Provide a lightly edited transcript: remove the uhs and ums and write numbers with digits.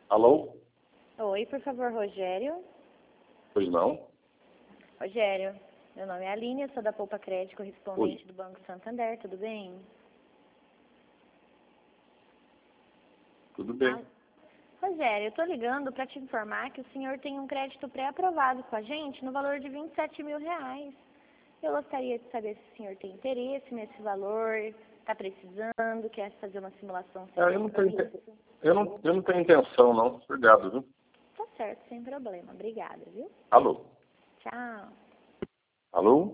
Alô? Oi, por favor, Rogério. Pois não? Rogério, meu nome é Aline, eu sou da Poupa Crédito, correspondente do Banco Santander, tudo bem? Tudo bem. Rogério, eu estou ligando para te informar que o senhor tem um crédito pré-aprovado com a gente no valor de R$ 27.000. Eu gostaria de saber se o senhor tem interesse nesse valor, está precisando, quer fazer uma simulação sem Eu não compromisso. eu não tenho intenção, não. Obrigado, viu? Tá certo, sem problema. Obrigada, viu? Alô? Tchau. Alô?